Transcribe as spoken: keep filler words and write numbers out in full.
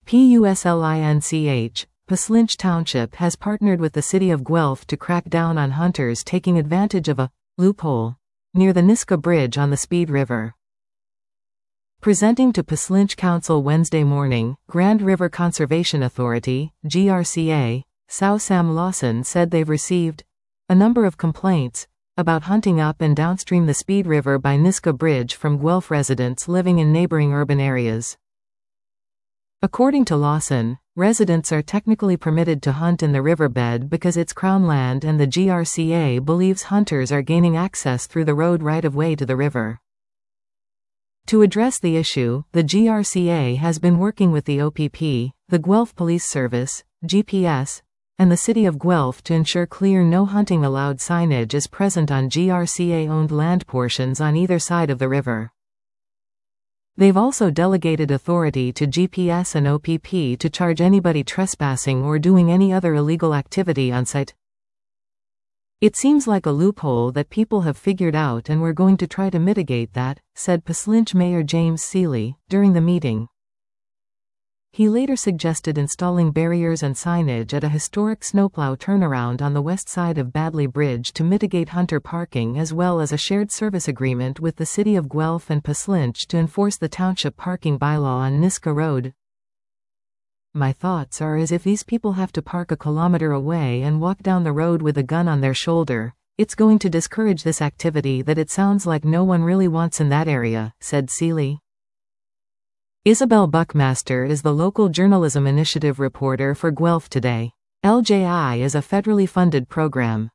PUSLINCH, Puslinch Township has partnered with the City of Guelph to crack down on hunters taking advantage of a loophole near the Niska Bridge on the Speed River. Presenting to Puslinch Council Wednesday morning, Grand River Conservation Authority, G R C A, Sao Sam Lawson said they've received a number of complaints about hunting up and downstream the Speed River by Niska Bridge from Guelph residents living in neighboring urban areas. According to Lawson, residents are technically permitted to hunt in the riverbed because it's Crown land, and the G R C A believes hunters are gaining access through the road right-of-way to the river. To address the issue, the G R C A has been working with the O P P, the Guelph Police Service, G P S, and the City of Guelph to ensure clear "no hunting allowed" signage is present on G R C A-owned land portions on either side of the river. They've also delegated authority to G P S and O P P to charge anybody trespassing or doing any other illegal activity on site. "It seems like a loophole that people have figured out, and we're going to try to mitigate that," said Puslinch Mayor James Seeley during the meeting. He later suggested installing barriers and signage at a historic snowplow turnaround on the west side of Badley Bridge to mitigate hunter parking, as well as a shared service agreement with the City of Guelph and Puslinch to enforce the township parking bylaw on Niska Road. "My thoughts are as if these people have to park a kilometer away and walk down the road with a gun on their shoulder, it's going to discourage this activity that it sounds like no one really wants in that area," said Seeley. Isabel Buckmaster is the local journalism initiative reporter for Guelph Today. L J I is a federally funded program.